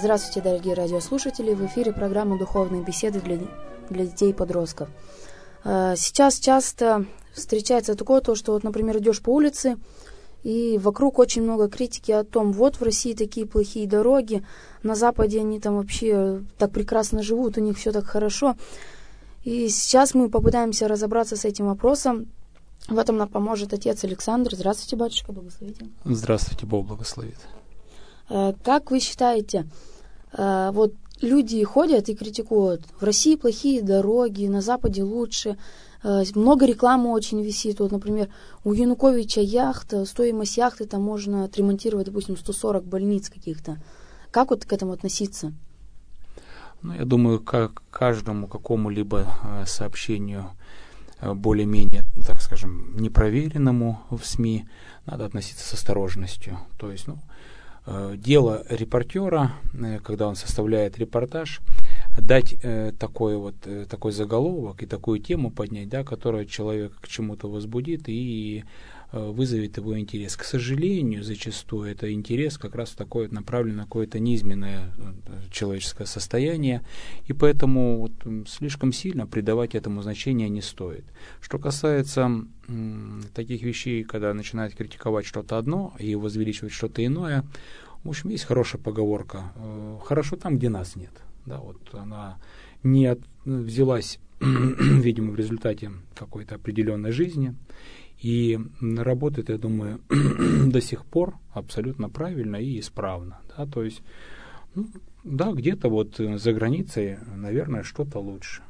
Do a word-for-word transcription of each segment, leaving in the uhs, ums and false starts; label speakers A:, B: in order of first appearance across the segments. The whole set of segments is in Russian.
A: Здравствуйте, дорогие радиослушатели! В эфире программа «Духовные беседы для, для детей и подростков». Сейчас часто встречается такое, то, что, вот, например, идешь по улице, и вокруг очень много критики о том, вот в России такие плохие дороги, на Западе они там вообще так прекрасно живут, у них все так хорошо. И сейчас мы попытаемся разобраться с этим вопросом. В этом нам поможет отец Александр. Здравствуйте, батюшка, благословите.
B: Здравствуйте, Бог благословит.
A: Как вы считаете, вот люди ходят и критикуют, в России плохие дороги, на Западе лучше, много рекламы очень висит, вот, например, у Януковича яхта, стоимость яхты там можно отремонтировать, допустим, сто сорок больниц каких-то. Как вот к этому относиться?
B: Ну, я думаю, как каждому какому-либо сообщению более-менее, так скажем, непроверенному в СМИ надо относиться с осторожностью. То есть, ну, дело репортера, когда он составляет репортаж, дать э, такой вот э, такой заголовок и такую тему поднять, да, которая человека к чему-то возбудит и э, вызовет его интерес. К сожалению, зачастую это интерес как раз такой направлен на какое-то низменное человеческое состояние, и поэтому вот, слишком сильно придавать этому значение не стоит. Что касается м, таких вещей, когда начинают критиковать что-то одно и возвеличивать что-то иное, в общем, есть хорошая поговорка: э, хорошо там, где нас нет. Да, вот она не от, взялась, видимо, в результате какой-то определенной жизни и работает, я думаю, до сих пор абсолютно правильно и исправно. Да, то есть, ну, да, где-то вот за границей, наверное, что-то лучше.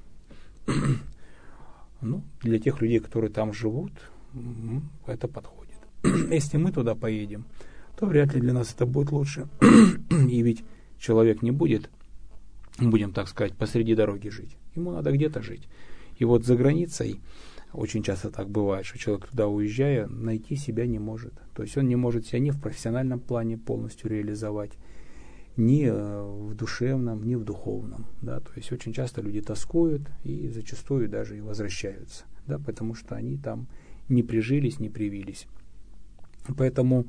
B: Ну, для тех людей, которые там живут, это подходит. Если мы туда поедем, то вряд ли для нас это будет лучше. И ведь человек не будет, будем так сказать, посреди дороги жить. Ему надо где-то жить. И вот за границей очень часто так бывает, что человек туда, уезжая, найти себя не может. То есть он не может себя ни в профессиональном плане полностью реализовать, ни в душевном, ни в духовном. Да? То есть очень часто люди тоскуют и зачастую даже и возвращаются, да? Потому что они там не прижились, не привились. Поэтому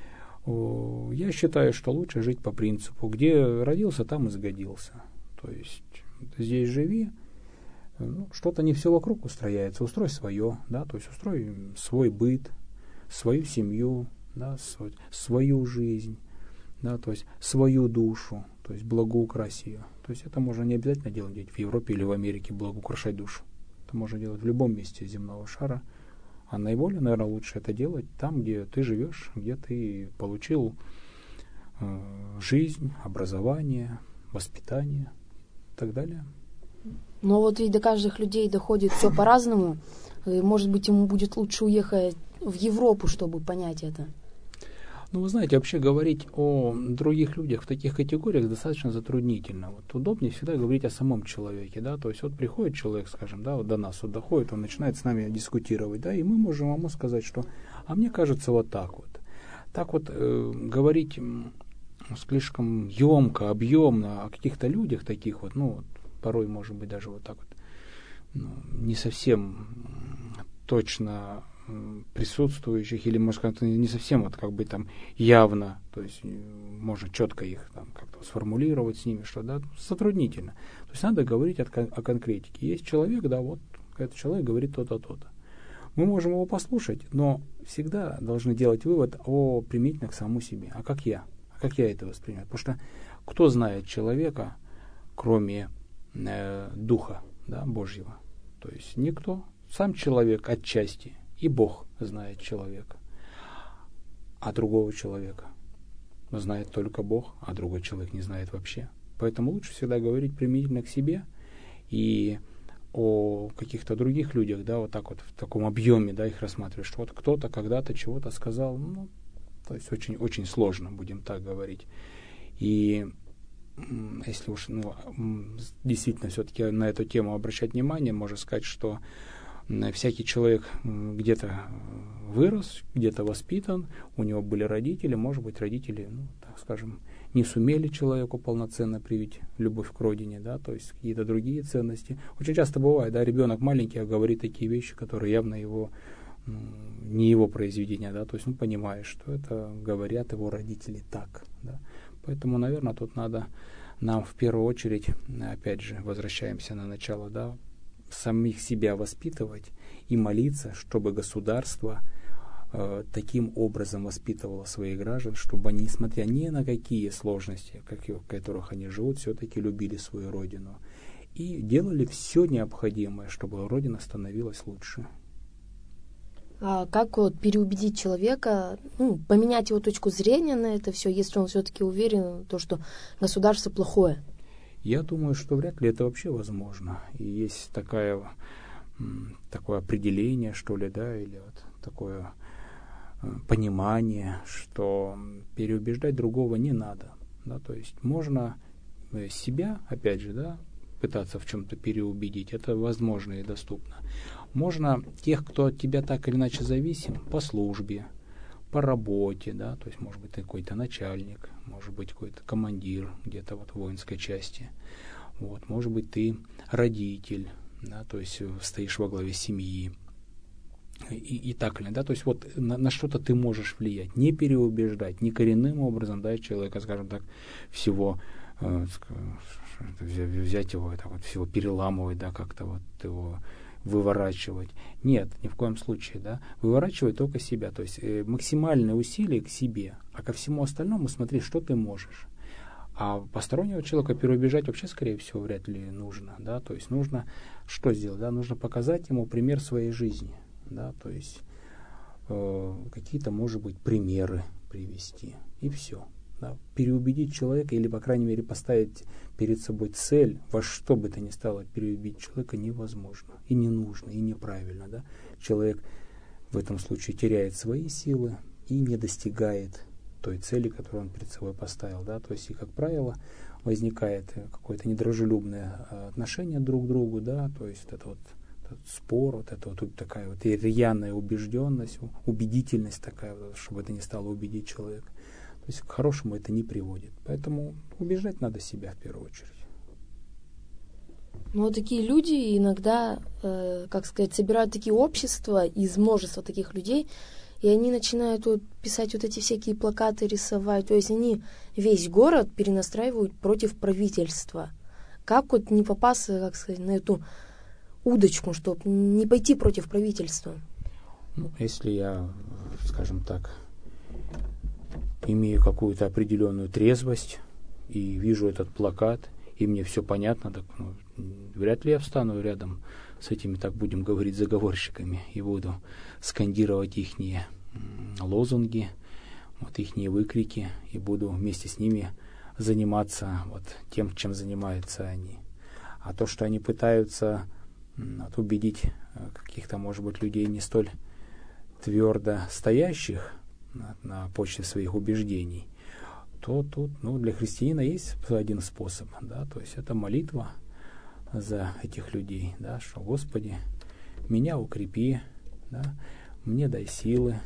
B: о, я считаю, что лучше жить по принципу, где родился, там и сгодился. То есть здесь живи, ну, что-то не все вокруг устрояется, устрой свое, да, то есть устрой свой быт, свою семью, да, свой, свою жизнь, да, то есть свою душу, то есть благоукрась ее. То есть это можно не обязательно делать где-то в Европе или в Америке, благоукрашать душу. Это можно делать в любом месте земного шара. А наиболее, наверное, лучше это делать там, где ты живешь, где ты получил э, жизнь, образование, воспитание и так далее.
A: Но вот ведь до каждых людей доходит все по-разному. И, может быть, ему будет лучше уехать в Европу, чтобы понять это.
B: Ну, вы знаете, вообще говорить о других людях в таких категориях достаточно затруднительно. Вот удобнее всегда говорить о самом человеке, да, то есть вот приходит человек, скажем, да, вот до нас вот доходит, он начинает с нами дискутировать, да, и мы можем ему сказать, что, а мне кажется вот так вот. Так вот э, говорить слишком емко, объемно о каких-то людях таких вот, ну, вот, порой, может быть, даже вот так вот, ну, не совсем точно присутствующих, или, может, как-то не совсем вот как бы там явно, то есть можно четко их там как-то сформулировать с ними, что, да, затруднительно. То есть надо говорить о, о конкретике. Есть человек, да, вот этот человек говорит то-то, то-то. Мы можем его послушать, но всегда должны делать вывод о применительно к самому себе. А как я? А как я это воспринимаю? Потому что кто знает человека, кроме э, Духа, да, Божьего? То есть никто. Сам человек отчасти. И Бог знает человека, а другого человека знает только Бог, а другой человек не знает вообще. Поэтому лучше всегда говорить применительно к себе и о каких-то других людях, да, вот так вот в таком объеме, да, их рассматривать, что вот кто-то когда-то чего-то сказал, ну, то есть очень, очень сложно, будем так говорить. И если уж, ну, действительно все-таки на эту тему обращать внимание, можно сказать, что всякий человек где-то вырос, где-то воспитан, у него были родители, может быть, родители, ну, так скажем, не сумели человеку полноценно привить любовь к родине, да, то есть какие-то другие ценности. Очень часто бывает, да, ребенок маленький, а говорит такие вещи, которые явно его, ну, не его произведения, да, то есть он понимает, что это говорят его родители так, да. Поэтому, наверное, тут надо нам в первую очередь, опять же, возвращаемся на начало, да, самих себя воспитывать и молиться, чтобы государство э, таким образом воспитывало своих граждан, чтобы они, несмотря ни на какие сложности, как, в которых они живут, все-таки любили свою родину и делали все необходимое, чтобы родина становилась лучше.
A: А как вот переубедить человека, ну, поменять его точку зрения на это все, если он все-таки уверен в том, что государство плохое?
B: Я думаю, что вряд ли это вообще возможно. И есть такая, такое определение, что ли, да, или вот такое понимание, что переубеждать другого не надо. Да, то есть можно себя, опять же, да, пытаться в чем-то переубедить, это возможно и доступно. Можно тех, кто от тебя так или иначе зависим, по службе, по работе, да, то есть может быть ты какой-то начальник, может быть какой-то командир где-то вот в воинской части, вот, может быть ты родитель, да, то есть стоишь во главе семьи, и, и так далее, да, то есть вот на, на что-то ты можешь влиять, не переубеждать, не коренным образом, да, человека, скажем так, всего э, взять его, это вот всего переламывать, да, как-то вот его выворачивать. Нет, ни в коем случае, да. Выворачивать только себя, то есть э, максимальные усилия к себе, а ко всему остальному смотри, что ты можешь. А постороннего человека переубежать вообще, скорее всего, вряд ли нужно, да, то есть нужно что сделать, да, нужно показать ему пример своей жизни, да, то есть э, какие-то, может быть, примеры привести, и все. Да, переубедить человека или, по крайней мере, поставить перед собой цель, во что бы то ни стало переубедить человека, невозможно, и не нужно, и неправильно. Да? Человек в этом случае теряет свои силы и не достигает той цели, которую он перед собой поставил. Да? То есть, и, как правило, возникает какое-то недружелюбное отношение друг к другу, да? То есть это вот этот спор, вот это вот такая вот рьяная убежденность, убедительность такая, чтобы это не стало убедить человека. То есть к хорошему это не приводит. Поэтому убеждать надо себя в первую очередь.
A: Ну, вот такие люди иногда, э, как сказать, собирают такие общества из множества таких людей, и они начинают вот писать вот эти всякие плакаты, рисовать. То есть они весь город перенастраивают против правительства. Как вот не попасться, как сказать, на эту удочку, чтобы не пойти против правительства?
B: Ну, если я, скажем так, имею какую-то определенную трезвость и вижу этот плакат, и мне все понятно, так, ну, вряд ли я встану рядом с этими, так будем говорить, заговорщиками и буду скандировать ихние лозунги, вот ихние выкрики, и буду вместе с ними заниматься вот тем, чем занимаются они. А то, что они пытаются вот, убедить каких-то, может быть, людей не столь твердо стоящих на, на почве своих убеждений, то тут, ну, для христианина есть один способ, да, то есть это молитва за этих людей, да, что Господи, меня укрепи, да, мне дай силы,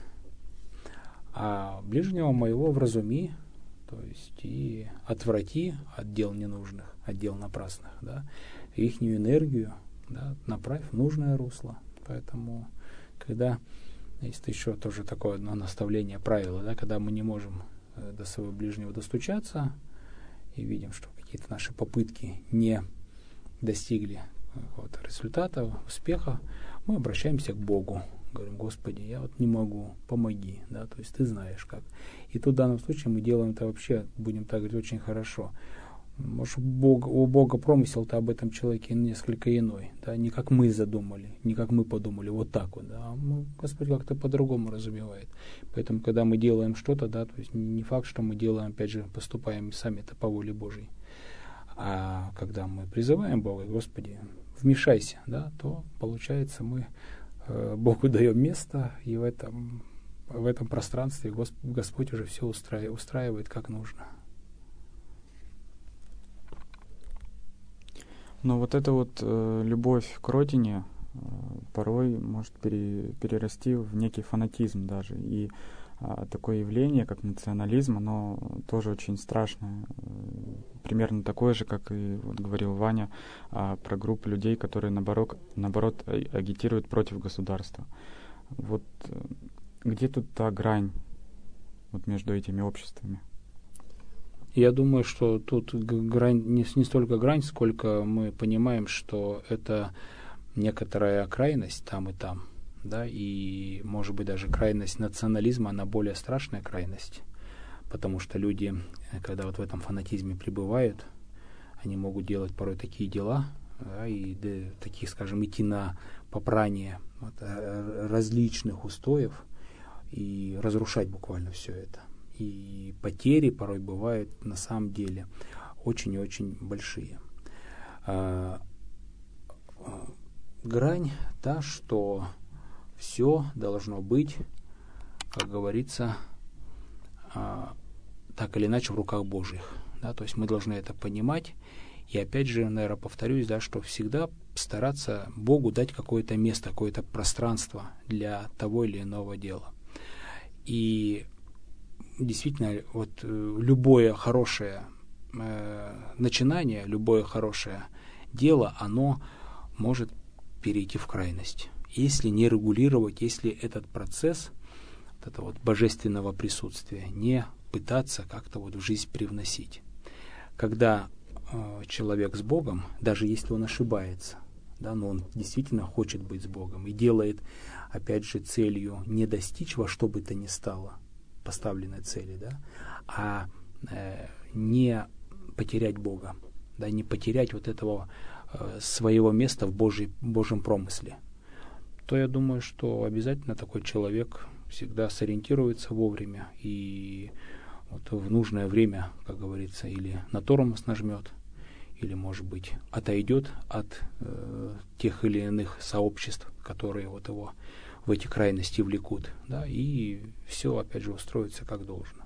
B: а ближнего моего вразуми, то есть и отврати от дел ненужных, от дел напрасных, да, ихнюю энергию, да, направь в нужное русло. Поэтому, когда есть еще тоже такое одно наставление, правило, да, когда мы не можем э, до своего ближнего достучаться и видим, что какие-то наши попытки не достигли какого-то результата, успеха, мы обращаемся к Богу. Говорим: Господи, я вот не могу, помоги, да, то есть ты знаешь как. И тут в данном случае мы делаем это вообще, будем так говорить, очень хорошо. Может, Бог, у Бога промысел-то об этом человеке несколько иной, да, не как мы задумали, не как мы подумали, вот так вот, да, а мы, Господь как-то по-другому разумевает. Поэтому, когда мы делаем что-то, да, то есть не факт, что мы делаем, опять же, поступаем сами это по воле Божьей. А когда мы призываем Бога: Господи, вмешайся, да, то, получается, мы э, Богу даем место, и в этом, в этом пространстве Госп, Господь уже все устраивает, устраивает как нужно.
C: Но вот эта вот э, любовь к родине э, порой может пере, перерасти в некий фанатизм даже. И э, такое явление, как национализм, оно тоже очень страшное. Э, примерно такое же, как и вот, говорил Ваня э, про группу людей, которые наоборот, наоборот агитируют против государства. Вот э, где тут та грань вот между этими обществами?
B: Я думаю, что тут грань, не, не столько грань, сколько мы понимаем, что это некоторая крайность там и там, да, и, может быть, даже крайность национализма, она более страшная крайность, потому что люди, когда вот в этом фанатизме пребывают, они могут делать порой такие дела, да, и да, такие, скажем, идти на попрание вот, различных устоев и разрушать буквально все это. И потери порой бывают на самом деле очень и очень большие. А, а, грань та, что все должно быть, как говорится, а, так или иначе в руках Божьих. Да? То есть мы должны это понимать. И опять же, наверное, повторюсь, да, что всегда стараться Богу дать какое-то место, какое-то пространство для того или иного дела. И действительно, вот любое хорошее э, начинание, любое хорошее дело, оно может перейти в крайность. Если не регулировать, если этот процесс вот этого вот божественного присутствия не пытаться как-то вот в жизнь привносить. Когда э, человек с Богом, даже если он ошибается, да, но он действительно хочет быть с Богом и делает, опять же, целью не достичь во что бы то ни стало поставленной цели, да, а э, не потерять Бога, да, не потерять вот этого э, своего места в Божьей, Божьем промысле, то я думаю, что обязательно такой человек всегда сориентируется вовремя и вот в нужное время, как говорится, или на тормоз нажмет, или, может быть, отойдет от э, тех или иных сообществ, которые вот его в эти крайности влекут, да, и все, опять же, устроится как должно.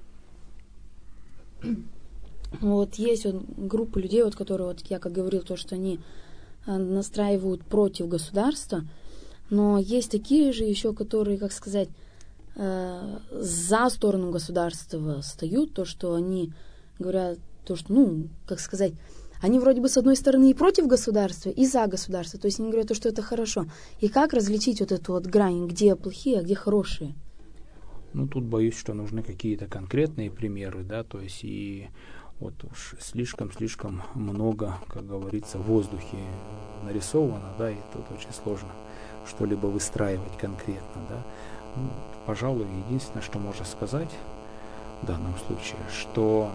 A: Вот есть вот группа людей, вот, которые, вот я как говорил, то, что они настраивают против государства, но есть такие же еще, которые, как сказать, э, за сторону государства встают, то, что они говорят, то, что, ну, как сказать, они вроде бы с одной стороны и против государства, и за государство. То есть они говорят, что это хорошо. И как различить вот эту вот грань, где плохие, а где хорошие?
B: Ну, тут боюсь, что нужны какие-то конкретные примеры, да, то есть и вот уж слишком-слишком много, как говорится, в воздухе нарисовано, да, и тут очень сложно что-либо выстраивать конкретно, да. Ну, пожалуй, единственное, что можно сказать в данном случае, что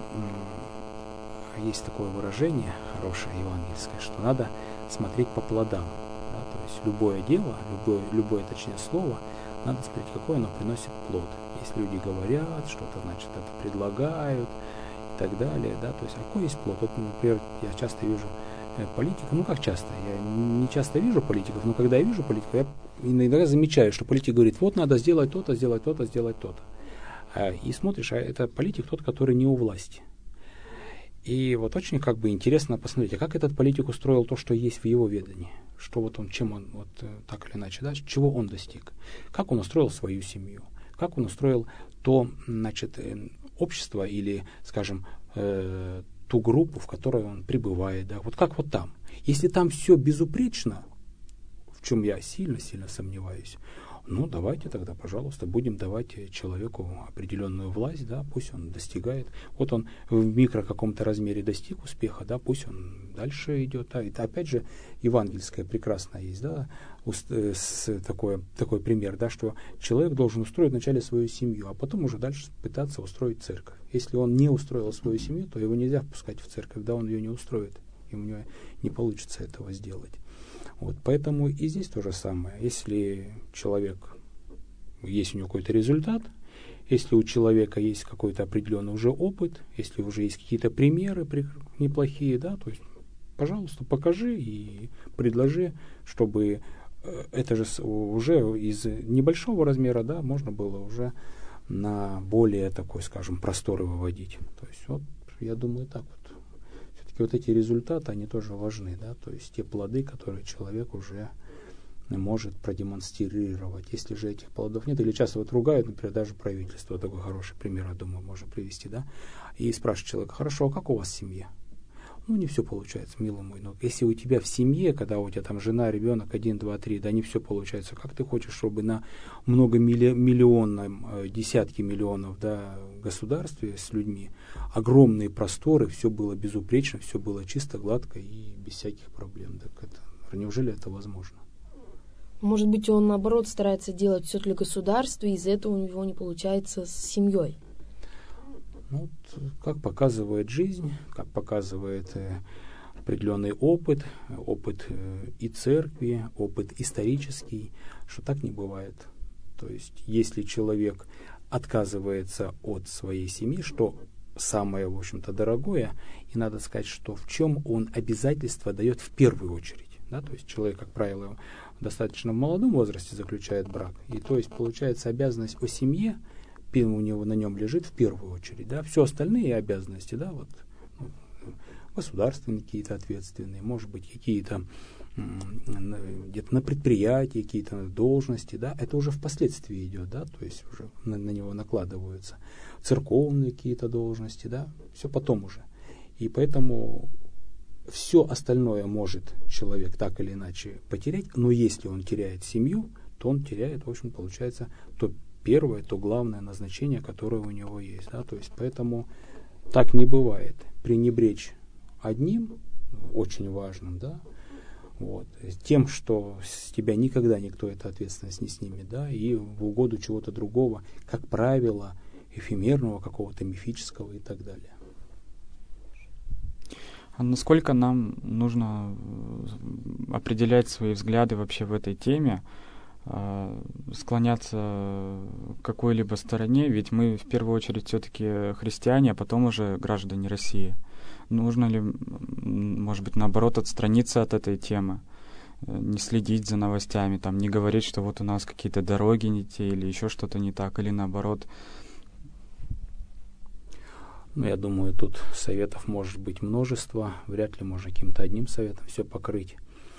B: есть такое выражение хорошее евангельское, что надо смотреть по плодам. Да? То есть любое дело, любое, любое, точнее, слово, надо смотреть, какой оно приносит плод. Если люди говорят, что-то, значит, это предлагают и так далее. Да? То есть какой есть плод? Вот, например, я часто вижу э, политиков, ну как часто, я не часто вижу политиков, но когда я вижу политиков, я иногда замечаю, что политик говорит, вот надо сделать то-то, сделать то-то, сделать то-то. А, и смотришь, а это политик тот, который не у власти. И вот очень как бы интересно посмотреть, а как этот политик устроил то, что есть в его ведании, что вот он, чем он, вот так или иначе, да, чего он достиг, как он устроил свою семью, как он устроил то, значит, общество или, скажем, э, ту группу, в которой он пребывает, да, вот как вот там. Если там все безупречно, в чем я сильно-сильно сомневаюсь, ну, давайте тогда, пожалуйста, будем давать человеку определенную власть, да, пусть он достигает. Вот он в микро каком-то размере достиг успеха, да, пусть он дальше идет. Да. Это, опять же, евангельское прекрасно есть, да, с, такой, такой пример, да, что человек должен устроить вначале свою семью, а потом уже дальше пытаться устроить церковь. Если он не устроил свою семью, то его нельзя впускать в церковь, да, он ее не устроит, и у него не получится этого сделать. Вот, поэтому и здесь то же самое. Если человек, есть у него какой-то результат, если у человека есть какой-то определенный уже опыт, если уже есть какие-то примеры неплохие, да, то есть, пожалуйста, покажи и предложи, чтобы это же уже из небольшого размера, да, можно было уже на более такой, скажем, просторы выводить. То есть, вот, я думаю, так вот. И вот эти результаты, они тоже важны, да, то есть те плоды, которые человек уже может продемонстрировать. Если же этих плодов нет, или часто вот ругают, например, даже правительство, такой хороший пример, я думаю, можно привести, да, и спрашивают человека, хорошо, а как у вас семья? Ну, не все получается, милый мой. Но если у тебя в семье, когда у тебя там жена, ребенок, один, два, три, да, не все получается, как ты хочешь, чтобы на многомиллионном, десятки миллионов, да, государстве с людьми, огромные просторы, все было безупречно, все было чисто, гладко и без всяких проблем. Так это, неужели это возможно?
A: Может быть, он, наоборот, старается делать все для государства, и из-за этого у него не получается с семьей.
B: Ну, как показывает жизнь, как показывает э, определенный опыт, опыт э, и церкви, опыт исторический, что так не бывает. То есть, если человек отказывается от своей семьи, что самое, в общем-то, дорогое, и надо сказать, что в чем он обязательства дает в первую очередь. Да? То есть, человек, как правило, в достаточно молодом возрасте заключает брак, и то есть, получается, обязанность о семье у него на нем лежит в первую очередь, да, все остальные обязанности, да, вот, ну, государственные какие-то ответственные, может быть, какие-то где-то на предприятии, какие-то должности, да, это уже впоследствии идет, да, то есть уже на, на него накладываются церковные какие-то должности, да, все потом уже. И поэтому все остальное может человек так или иначе потерять, но если он теряет семью, то он теряет, в общем, получается, то первое, то главное назначение, которое у него есть. Да? То есть, поэтому так не бывает. Пренебречь одним, очень важным, да, вот, тем, что с тебя никогда никто эту ответственность не снимет, да, и в угоду чего-то другого, как правило, эфемерного, какого-то мифического и так далее.
C: А насколько нам нужно определять свои взгляды вообще в этой теме, склоняться к какой-либо стороне, ведь мы в первую очередь все-таки христиане, а потом уже граждане России. Нужно ли, может быть, наоборот, отстраниться от этой темы, не следить за новостями, там, не говорить, что вот у нас какие-то дороги не те или еще что-то не так, или наоборот?
B: Ну, я думаю, тут советов может быть множество, вряд ли можно каким-то одним советом все покрыть.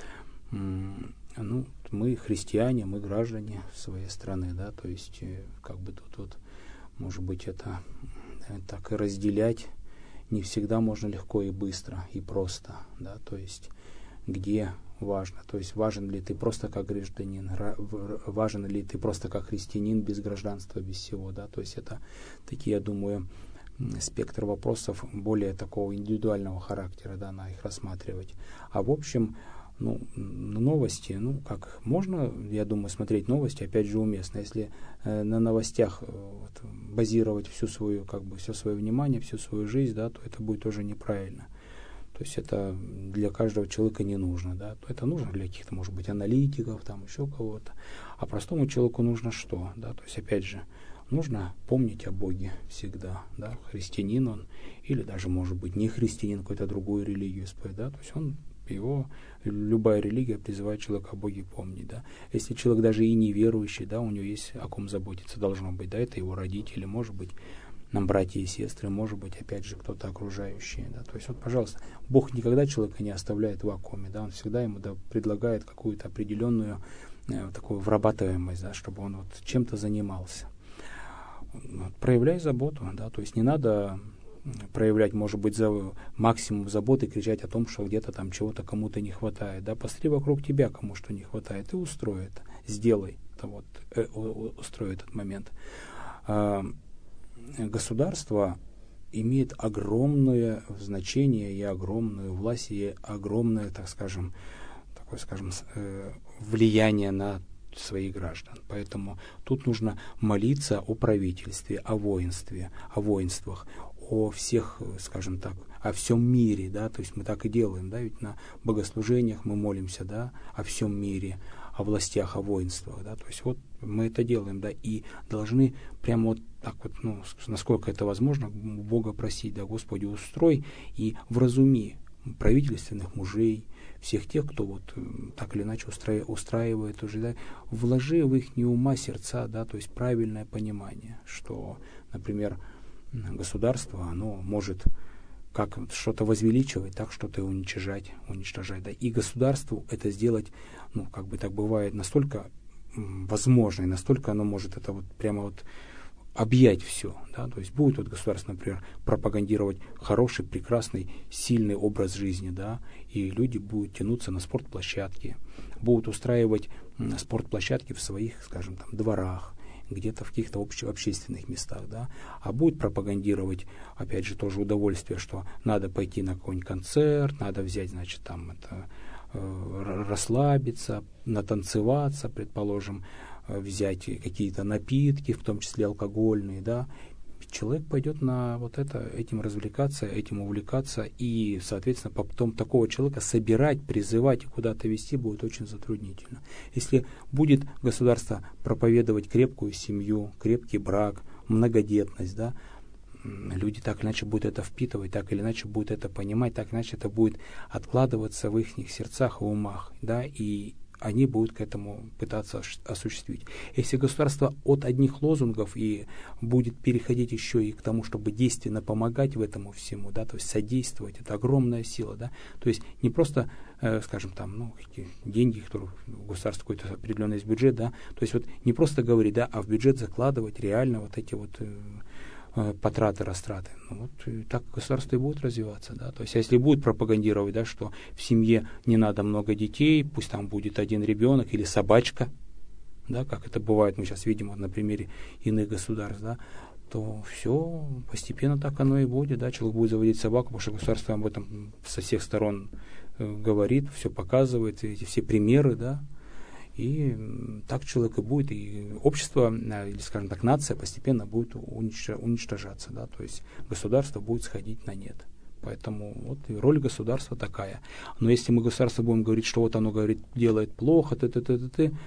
B: Ну, мы христиане, мы граждане своей страны, да, то есть как бы тут вот, может быть, это так и разделять не всегда можно легко и быстро, и просто, да, то есть где важно, то есть важен ли ты просто как гражданин, важен ли ты просто как христианин без гражданства, без всего, да, то есть это такие, я думаю, спектр вопросов более такого индивидуального характера, да, на их рассматривать. А в общем, ну, новости, ну, как можно, я думаю, смотреть новости, опять же, уместно. Если э, на новостях э, вот, базировать всю свою, как бы, все свое внимание, всю свою жизнь, да, то это будет тоже неправильно. То есть это для каждого человека не нужно, да, то это нужно для каких-то, может быть, аналитиков, там, еще кого-то. А простому человеку нужно что, да, то есть, опять же, нужно помнить о Боге всегда, да, христианин он, или даже, может быть, не христианин, какую-то другую религию исповедует, да, то есть он, его, любая религия призывает человека о Боге помнить, да. Если человек даже и неверующий, да, у него есть о ком заботиться должно быть, да, это его родители, может быть, нам братья и сестры, может быть, опять же, кто-то окружающий, да, то есть вот, пожалуйста, Бог никогда человека не оставляет в вакууме, да, он всегда ему, да, предлагает какую-то определенную э, такую вырабатываемость, да, чтобы он вот чем-то занимался. Вот, проявляй заботу, да, то есть не надо проявлять, может быть, за максимум заботы, кричать о том, что где-то там чего-то кому-то не хватает, да, посмотри вокруг тебя, кому что не хватает, и устрой это, сделай это, вот, э, устрой этот момент. А, государство имеет огромное значение и огромную власть, и огромное, так скажем, такое, скажем, э, влияние на своих граждан. Поэтому тут нужно молиться о правительстве, о воинстве, о воинствах, о всех, скажем так, о всем мире, да, то есть мы так и делаем, да, ведь на богослужениях мы молимся, да, о всем мире, о властях, о воинствах, да, то есть вот мы это делаем, да, и должны прямо вот так вот, ну, насколько это возможно, Бога просить, да, Господи, устрой и вразуми правительственных мужей, всех тех, кто вот так или иначе устраи, устраивает уже, да, вложи в их ума, сердца, да, то есть правильное понимание, что, например, государство, оно может как что-то возвеличивать, так что-то уничтожать, уничтожать, да, и государству это сделать, ну, как бы так бывает, настолько возможно, и настолько оно может это вот прямо вот объять все. Да? То есть будет вот государство, например, пропагандировать хороший, прекрасный, сильный образ жизни, да? И люди будут тянуться на спортплощадки, будут устраивать спортплощадки в своих, скажем, там, дворах, где-то в каких-то обще, общественных местах, да, а будет пропагандировать, опять же, тоже удовольствие, что надо пойти на какой-нибудь концерт, надо взять, значит, там, это, э, расслабиться, натанцеваться, предположим, э, взять какие-то напитки, в том числе алкогольные, да, человек пойдет на вот это, этим развлекаться, этим увлекаться, и, соответственно, потом такого человека собирать, призывать и куда-то вести будет очень затруднительно. Если будет государство проповедовать крепкую семью, крепкий брак, многодетность, да, люди так или иначе будут это впитывать, так или иначе будут это понимать, так или иначе это будет откладываться в их сердцах и умах, да, и они будут к этому пытаться осуществить. Если государство от одних лозунгов и будет переходить еще и к тому, чтобы действенно помогать в этому всему, да, то есть содействовать, это огромная сила, да, то есть не просто, э, скажем, там, ну, какие деньги, которые у государства какой-то определенный есть бюджет, да, то есть вот не просто говорить, да, а в бюджет закладывать реально вот эти вот э, потраты, растраты. Ну, вот и так государство и будет развиваться, да. То есть, если будет пропагандировать, да, что в семье не надо много детей, пусть там будет один ребенок или собачка, да, как это бывает, мы сейчас видим вот, на примере иных государств, да, то все постепенно так оно и будет, да. Человек будет заводить собаку, потому что государство об этом со всех сторон э, говорит, все показывает, эти все примеры, да. И так человек и будет, и общество, или, скажем так, нация постепенно будет уничтожаться, да, то есть государство будет сходить на нет. Поэтому вот и роль государства такая. Но если мы государство будем говорить, что вот оно говорит, делает плохо, ты, ты, ты, ты, ты,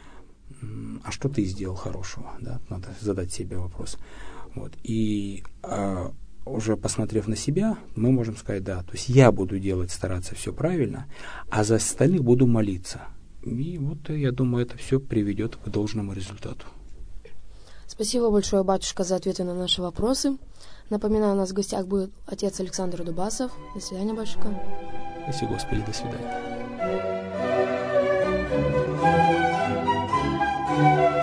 B: а что ты сделал хорошего, да, надо задать себе вопрос. Вот. И а, уже посмотрев на себя, мы можем сказать, да, то есть я буду делать, стараться все правильно, а за остальных буду молиться. И вот, я думаю, это все приведет к должному результату.
A: Спасибо большое, батюшка, за ответы на наши вопросы. Напоминаю, у нас в гостях будет отец Александр Дубасов. До свидания, батюшка.
B: Спасибо, Господи, до свидания.